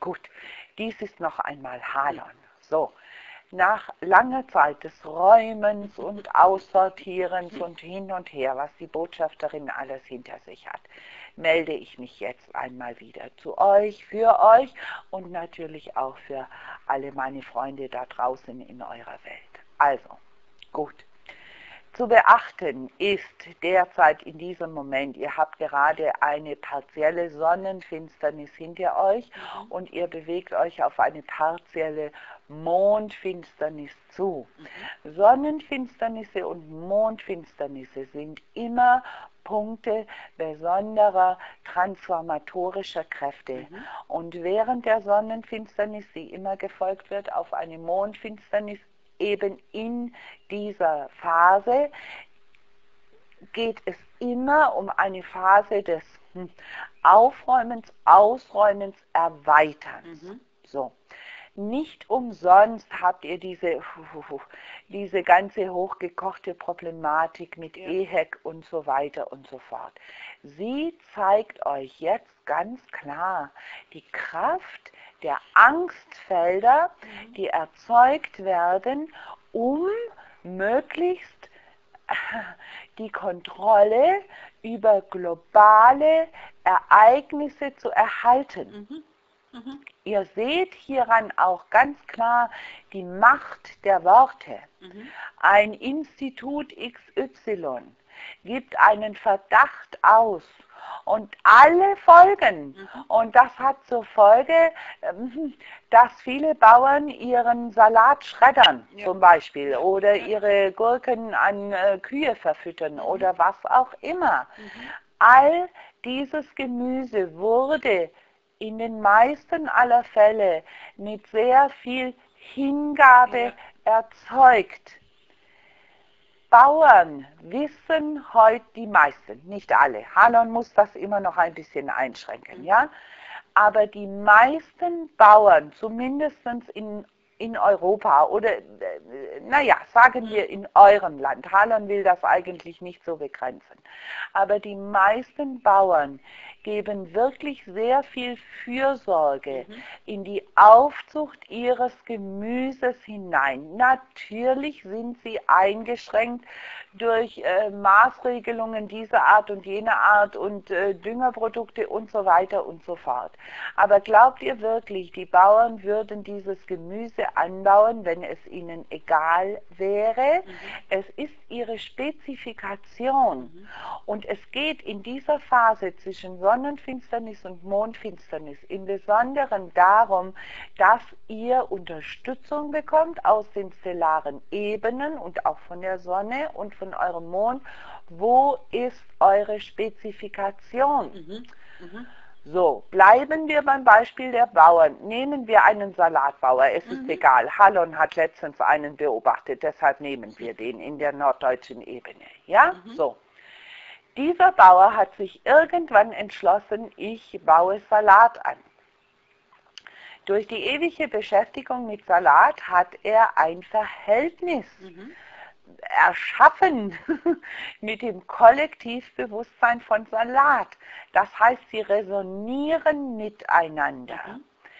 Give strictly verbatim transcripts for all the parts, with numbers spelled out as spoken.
Gut, dies ist noch einmal Halon. So, nach langer Zeit des Räumens und Aussortierens und hin und her, was die Botschafterin alles hinter sich hat, melde ich mich jetzt einmal wieder zu euch, für euch und natürlich auch für alle meine Freunde da draußen in eurer Welt. Also, gut. Zu beachten ist derzeit in diesem Moment, ihr habt gerade eine partielle Sonnenfinsternis hinter euch mhm. und ihr bewegt euch auf eine partielle Mondfinsternis zu. Mhm. Sonnenfinsternisse und Mondfinsternisse sind immer Punkte besonderer transformatorischer Kräfte. Mhm. Und während der Sonnenfinsternis, die immer gefolgt wird auf eine Mondfinsternis, eben in dieser Phase geht es immer um eine Phase des Aufräumens, Ausräumens, Erweiterns. Mhm. So. Nicht umsonst habt ihr diese, diese ganze hochgekochte Problematik mit ja. Ehek und so weiter und so fort. Sie zeigt euch jetzt ganz klar die Kraft der Angstfelder, mhm. die erzeugt werden, um möglichst die Kontrolle über globale Ereignisse zu erhalten. Mhm. Mhm. Ihr seht hieran auch ganz klar die Macht der Worte. Mhm. Ein Institut X Y gibt einen Verdacht aus und alle folgen. Mhm. Und das hat zur Folge, dass viele Bauern ihren Salat schreddern, ja. zum Beispiel, oder ja. ihre Gurken an äh, Kühe verfüttern mhm. oder was auch immer. Mhm. All dieses Gemüse wurde in den meisten aller Fälle mit sehr viel Hingabe ja. erzeugt. Bauern wissen heute, die meisten, nicht alle, Halon muss das immer noch ein bisschen einschränken, ja, aber die meisten Bauern, zumindest in, in Europa oder, naja, sagen wir in eurem Land, Halon will das eigentlich nicht so begrenzen, aber die meisten Bauern geben wirklich sehr viel Fürsorge mhm. in die Aufzucht ihres Gemüses hinein. Natürlich sind sie eingeschränkt durch äh, Maßregelungen dieser Art und jener Art und äh, Düngerprodukte und so weiter und so fort. Aber glaubt ihr wirklich, die Bauern würden dieses Gemüse anbauen, wenn es ihnen egal wäre? Mhm. Es ist ihre Spezifikation. Mhm. Und es geht in dieser Phase zwischen Sonnenfinsternis und Mondfinsternis im Besonderen darum, dass ihr Unterstützung bekommt aus den stellaren Ebenen und auch von der Sonne und von eurem Mond. Wo ist eure Spezifikation? Mhm. Mhm. So, bleiben wir beim Beispiel der Bauern. Nehmen wir einen Salatbauer, es ist mhm. egal. Halon hat letztens einen beobachtet, deshalb nehmen wir den in der norddeutschen Ebene. Ja, mhm. so. Dieser Bauer hat sich irgendwann entschlossen, ich baue Salat an. Durch die ewige Beschäftigung mit Salat hat er ein Verhältnis mhm. erschaffen mit dem Kollektivbewusstsein von Salat. Das heißt, sie resonieren miteinander. Mhm.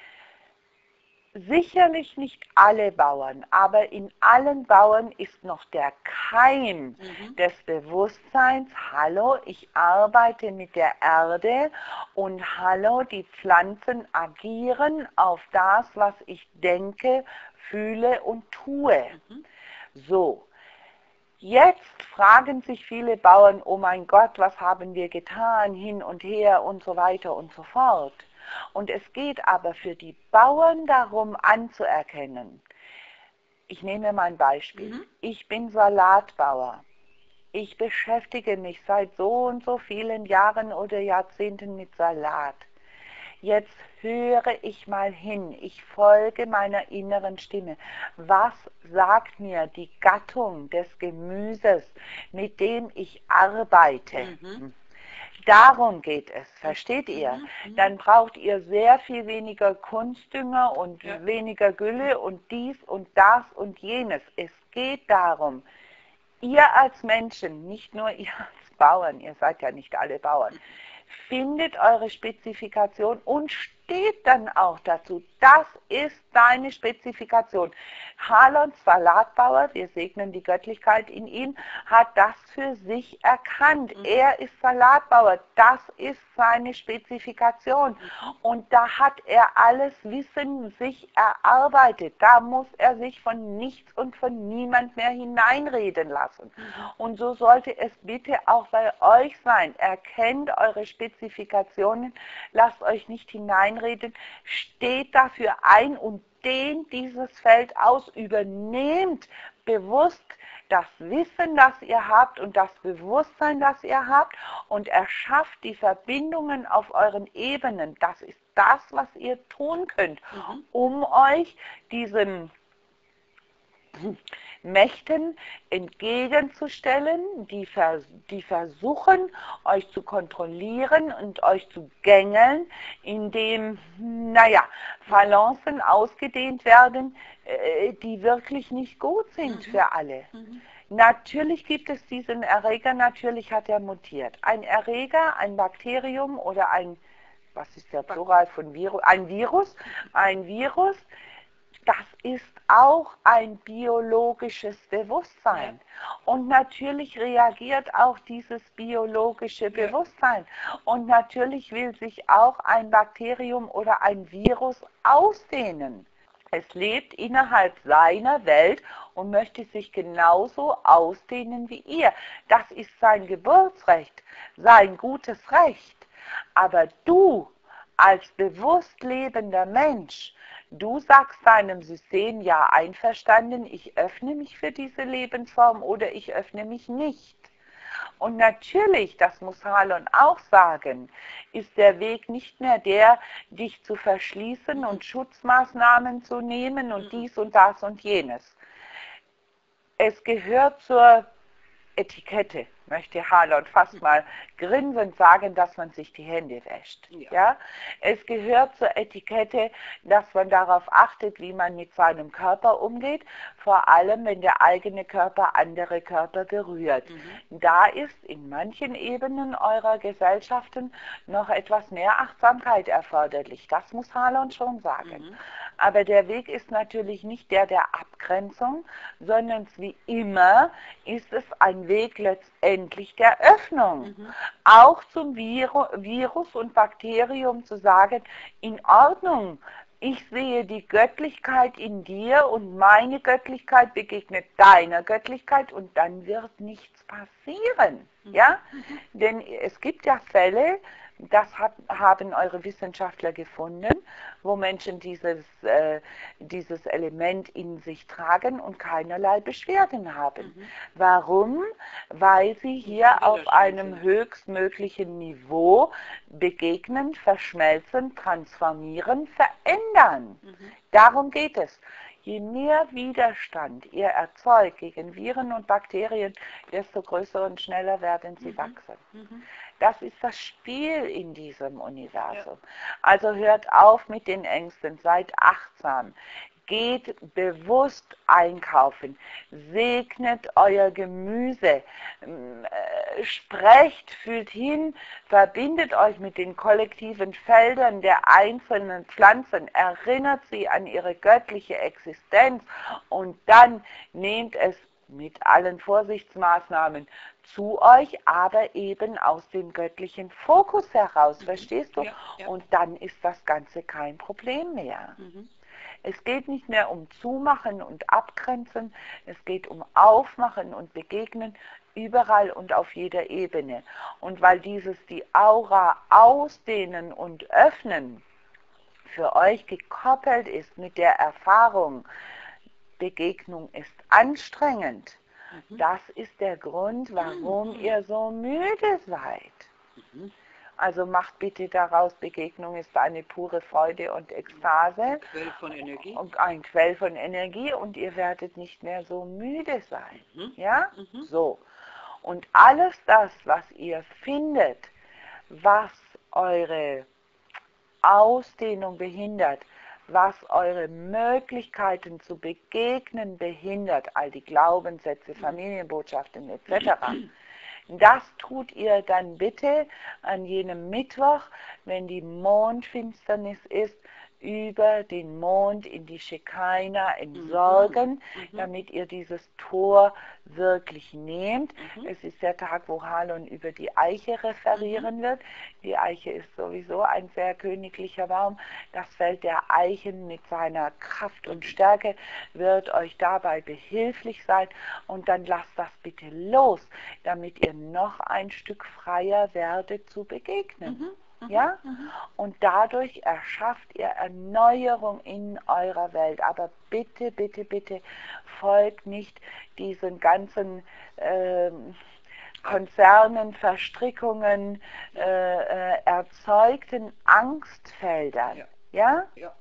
Sicherlich nicht alle Bauern, aber in allen Bauern ist noch der Keim mhm. des Bewusstseins, hallo, ich arbeite mit der Erde und hallo, die Pflanzen agieren auf das, was ich denke, fühle und tue. Mhm. So. Jetzt fragen sich viele Bauern, oh mein Gott, was haben wir getan, hin und her und so weiter und so fort. Und es geht aber für die Bauern darum anzuerkennen. Ich nehme mein Beispiel. Mhm. Ich bin Salatbauer. Ich beschäftige mich seit so und so vielen Jahren oder Jahrzehnten mit Salat. Jetzt höre ich mal hin, ich folge meiner inneren Stimme. Was sagt mir die Gattung des Gemüses, mit dem ich arbeite? Mhm. Darum geht es, versteht ihr? Mhm. Dann braucht ihr sehr viel weniger Kunstdünger und ja. weniger Gülle und dies und das und jenes. Es geht darum, ihr als Menschen, nicht nur ihr als Bauern, ihr seid ja nicht alle Bauern, findet eure Spezifikation und steht dann auch dazu. Das ist deine Spezifikation. Halons Salatbauer, wir segnen die Göttlichkeit in ihm, hat das für sich erkannt. Mhm. Er ist Salatbauer, das ist seine Spezifikation. Mhm. Und da hat er alles Wissen sich erarbeitet. Da muss er sich von nichts und von niemand mehr hineinreden lassen. Mhm. Und so sollte es bitte auch bei euch sein. Erkennt eure Spezifikationen, lasst euch nicht hineinreden, steht dafür ein und dehnt dieses Feld aus, übernehmt bewusst das Wissen, das ihr habt und das Bewusstsein, das ihr habt und erschafft die Verbindungen auf euren Ebenen. Das ist das, was ihr tun könnt, mhm. um euch diesen Mächten entgegenzustellen, die, vers die versuchen, euch zu kontrollieren und euch zu gängeln, indem, naja, Phalanzen ausgedehnt werden, äh, die wirklich nicht gut sind mhm. für alle. Mhm. Natürlich gibt es diesen Erreger, natürlich hat er mutiert. Ein Erreger, ein Bakterium oder ein, was ist der Plural von Virus? Ein Virus, ein Virus, das ist auch ein biologisches Bewusstsein. Ja. Und natürlich reagiert auch dieses biologische ja. Bewusstsein. Und natürlich will sich auch ein Bakterium oder ein Virus ausdehnen. Es lebt innerhalb seiner Welt und möchte sich genauso ausdehnen wie ihr. Das ist sein Geburtsrecht, sein gutes Recht. Aber du als bewusst lebender Mensch, du sagst deinem System ja einverstanden, ich öffne mich für diese Lebensform oder ich öffne mich nicht. Und natürlich, das muss Halon auch sagen, ist der Weg nicht mehr der, dich zu verschließen und Schutzmaßnahmen zu nehmen und dies und das und jenes. Es gehört zur Etikette, möchte Halon fast mal grinsend sagen, dass man sich die Hände wäscht. Ja. Ja? Es gehört zur Etikette, dass man darauf achtet, wie man mit seinem Körper umgeht, vor allem wenn der eigene Körper andere Körper berührt. Mhm. Da ist in manchen Ebenen eurer Gesellschaften noch etwas mehr Achtsamkeit erforderlich. Das muss Halon schon sagen. Mhm. Aber der Weg ist natürlich nicht der der Abgrenzung, sondern wie immer ist es ein Weg letztendlich der Öffnung. Mhm. Auch zum Viru- Virus und Bakterium zu sagen, in Ordnung, ich sehe die Göttlichkeit in dir und meine Göttlichkeit begegnet deiner Göttlichkeit und dann wird nichts passieren. Mhm. Ja? Mhm. Denn es gibt ja Fälle, das hat, haben eure Wissenschaftler gefunden, wo Menschen dieses, äh, dieses Element in sich tragen und keinerlei Beschwerden haben. Mhm. Warum? Weil sie hier auf einem höchstmöglichen Niveau begegnen, verschmelzen, transformieren, verändern. Mhm. Darum geht es. Je mehr Widerstand ihr erzeugt gegen Viren und Bakterien, desto größer und schneller werden sie mhm. wachsen. Mhm. Das ist das Spiel in diesem Universum. Ja. Also hört auf mit den Ängsten, seid achtsam, geht bewusst einkaufen, segnet euer Gemüse, äh, sprecht, fühlt hin, verbindet euch mit den kollektiven Feldern der einzelnen Pflanzen, erinnert sie an ihre göttliche Existenz und dann nehmt es mit allen Vorsichtsmaßnahmen zu euch, aber eben aus dem göttlichen Fokus heraus, mhm. verstehst du? Ja, ja. Und dann ist das Ganze kein Problem mehr. Mhm. Es geht nicht mehr um Zumachen und Abgrenzen, es geht um Aufmachen und Begegnen überall und auf jeder Ebene. Und weil dieses die Aura ausdehnen und öffnen für euch gekoppelt ist mit der Erfahrung, Begegnung ist anstrengend, mhm. das ist der Grund, warum mhm. ihr so müde seid. Mhm. Also macht bitte daraus, Begegnung ist eine pure Freude und Ekstase. Ein Quell von Energie. Und ein Quell von Energie und ihr werdet nicht mehr so müde sein. Mhm. Ja? Mhm. So. Und alles das, was ihr findet, was eure Ausdehnung behindert, was eure Möglichkeiten zu begegnen behindert, all die Glaubenssätze, Familienbotschaften et cetera, Das tut ihr dann bitte an jenem Mittwoch, wenn die Mondfinsternis ist, über den Mond in die Schekina entsorgen, mhm. damit ihr dieses Tor wirklich nehmt. Mhm. Es ist der Tag, wo Halon über die Eiche referieren mhm. wird. Die Eiche ist sowieso ein sehr königlicher Baum. Das Feld der Eichen mit seiner Kraft und Stärke wird euch dabei behilflich sein. Und dann lasst das bitte los, damit ihr noch ein Stück freier werdet zu begegnen. Mhm. Ja? Mhm. Und dadurch erschafft ihr Erneuerung in eurer Welt. Aber bitte, bitte, bitte folgt nicht diesen ganzen äh, Konzernen, Verstrickungen, äh, äh, erzeugten Angstfeldern. Ja? Ja? Ja.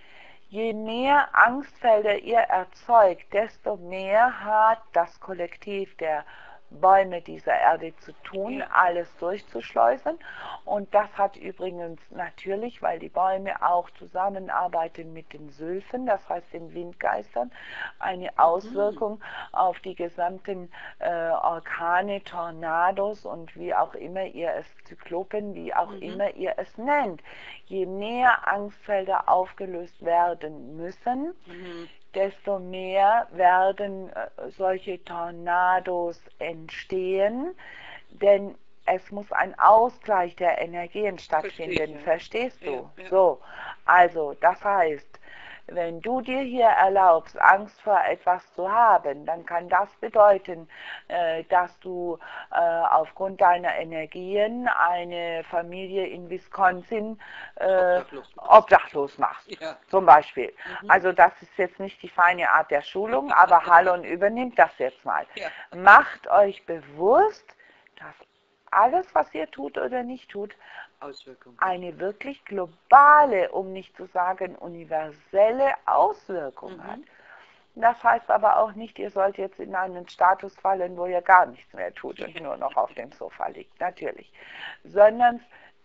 Je mehr Angstfelder ihr erzeugt, desto mehr hat das Kollektiv der Bäume dieser Erde zu tun, ja. alles durchzuschleusen. Und das hat übrigens natürlich, weil die Bäume auch zusammenarbeiten mit den Sylphen, das heißt den Windgeistern, eine Auswirkung mhm. auf die gesamten äh, Orkane, Tornados und wie auch immer ihr es, Zyklopen, wie auch mhm. immer ihr es nennt. Je mehr Angstfelder aufgelöst werden müssen, mhm. desto mehr werden äh, solche Tornados entstehen, denn es muss ein Ausgleich der Energien stattfinden, Verstehe, verstehst du? Ja, ja. So, also das heißt, wenn du dir hier erlaubst, Angst vor etwas zu haben, dann kann das bedeuten, äh, dass du äh, aufgrund deiner Energien eine Familie in Wisconsin äh, obdachlos, obdachlos machst, ja. zum Beispiel. Mhm. Also das ist jetzt nicht die feine Art der Schulung, aber Halon übernimmt das jetzt mal. Ja. Macht euch bewusst, dass alles, was ihr tut oder nicht tut, Auswirkung. eine wirklich globale, um nicht zu sagen universelle Auswirkung mhm. hat. Das heißt aber auch nicht, ihr sollt jetzt in einen Status fallen, wo ihr gar nichts mehr tut und nur noch auf dem Sofa liegt, natürlich. Sondern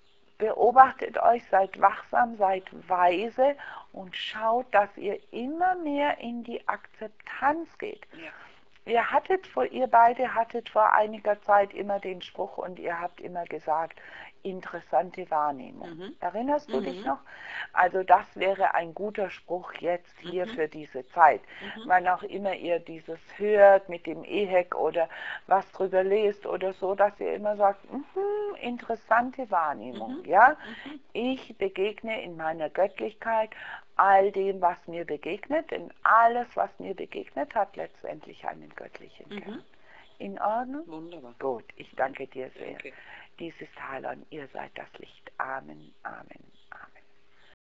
beobachtet euch, seid wachsam, seid weise und schaut, dass ihr immer mehr in die Akzeptanz geht. Ja. Ihr hattet vor, ihr beide hattet vor einiger Zeit immer den Spruch und ihr habt immer gesagt, interessante Wahrnehmung. Mhm. Erinnerst du mhm. dich noch? Also das wäre ein guter Spruch jetzt hier mhm. für diese Zeit. Mhm. Wann auch immer ihr dieses hört mit dem Ehek oder was drüber lest oder so, dass ihr immer sagt, mhm, interessante Wahrnehmung. Mhm. Ja? Mhm. Ich begegne in meiner Göttlichkeit all dem, was mir begegnet, denn alles, was mir begegnet, hat letztendlich einen göttlichen mhm. Kern. In Ordnung? Wunderbar. Gut, ich danke dir sehr. Danke. Dies ist Halon, ihr seid das Licht. Amen, Amen.